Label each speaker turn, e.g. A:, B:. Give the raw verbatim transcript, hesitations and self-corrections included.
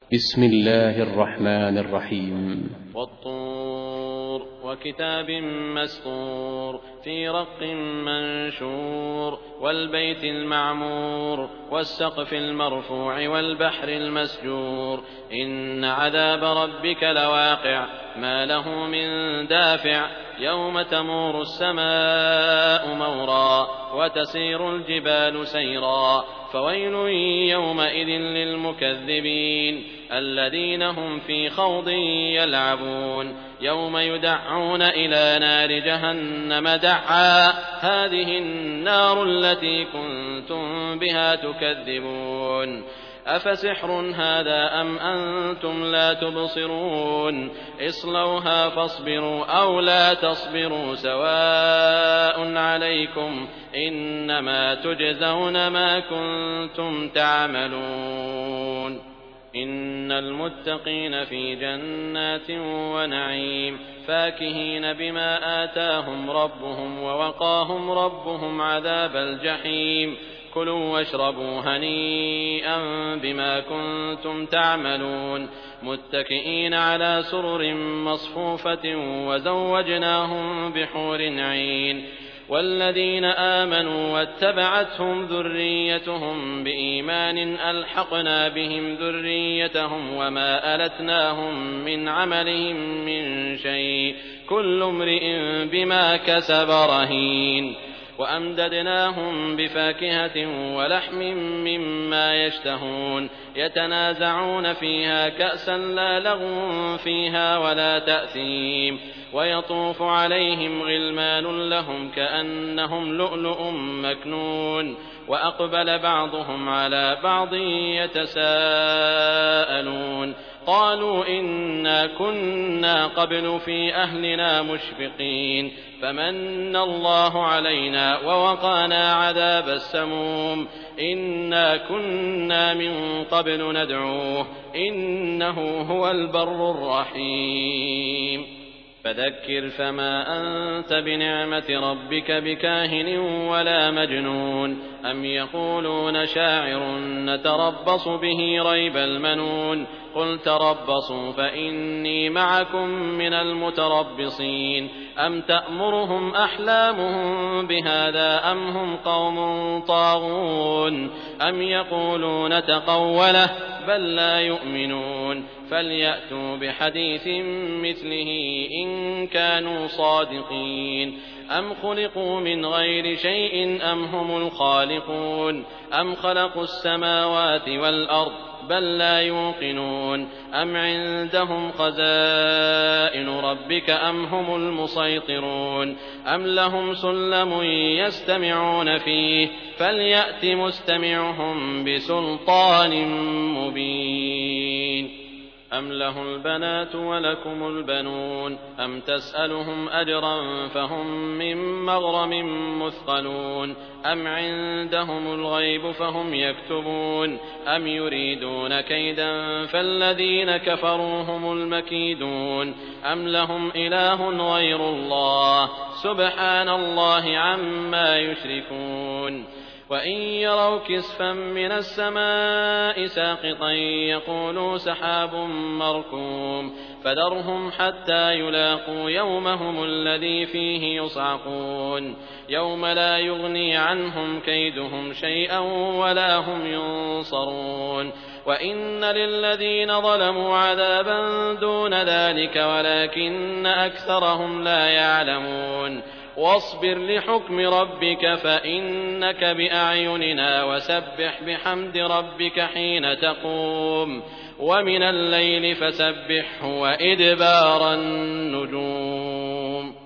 A: بسم الله الرحمن الرحيم.
B: والطور وكتاب مسطور في رق منشور والبيت المعمور والسقف المرفوع والبحر المسجور إن عذاب ربك لواقع ما له من دافع يوم تمور السماء مورا وتسير الجبال سيرا فويل يومئذ للمكذبين الذين هم في خوض يلعبون يوم يدعون إلى نار جهنم دعا هذه النار التي كنتم بها تكذبون أفسحر هذا أم أنتم لا تبصرون اصلوها فاصبروا أو لا تصبروا سواء عليكم إنما تجزون ما كنتم تعملون إن المتقين في جنات ونعيم فاكهين بما آتاهم ربهم ووقاهم ربهم عذاب الجحيم كلوا واشربوا هنيئا بما كنتم تعملون متكئين على سرر مصفوفة وزوجناهم بحور عين والذين آمنوا واتبعتهم ذريتهم بإيمان ألحقنا بهم ذريتهم وما ألتناهم من عملهم من شيء كل امرئ بما كسب رهين وأمددناهم بفاكهة ولحم مما يشتهون يتنازعون فيها كأسا لا لغو فيها ولا تأثيم ويطوف عليهم غلمان لهم كأنهم لؤلؤ مكنون وأقبل بعضهم على بعض يتساءلون قالوا إنا كنا قبل في أهلنا مشفقين فمن الله علينا ووقانا عذاب السموم إنا كنا من قبل ندعوه إنه هو البر الرحيم فذكر فما أنت بنعمة ربك بكاهن ولا مجنون أم يقولون شاعر نتربص به ريب المنون قل تربصوا فإني معكم من المتربصين أم تأمرهم أحلامهم بهذا أم هم قوم طاغون أم يقولون تقوله بل لا يؤمنون فليأتوا بحديث مثله إن كانوا صادقين أم خلقوا من غير شيء أم هم الخالقون أم خلقوا السماوات والأرض بل لا يوقنون أم عندهم خزائن ربك أم هم المسيطرون أم لهم سلم يستمعون فيه فليأت مستمعهم بسلطان مبين أم له البنات ولكم البنون أم تسألهم أجرا فهم من مغرم مثقلون أم عندهم الغيب فهم يكتبون أم يريدون كيدا فالذين كفروا هم المكيدون أم لهم إله غير الله سبحان الله عما يشركون وإن يروا كسفا من السماء ساقطا يقولوا سحاب مركوم فذرهم حتى يلاقوا يومهم الذي فيه يصعقون يوم لا يغني عنهم كيدهم شيئا ولا هم ينصرون وإن للذين ظلموا عذابا دون ذلك ولكن أكثرهم لا يعلمون واصبر لحكم ربك فإنك بأعيننا وسبح بحمد ربك حين تقوم ومن الليل فسبحه وإدبار النجوم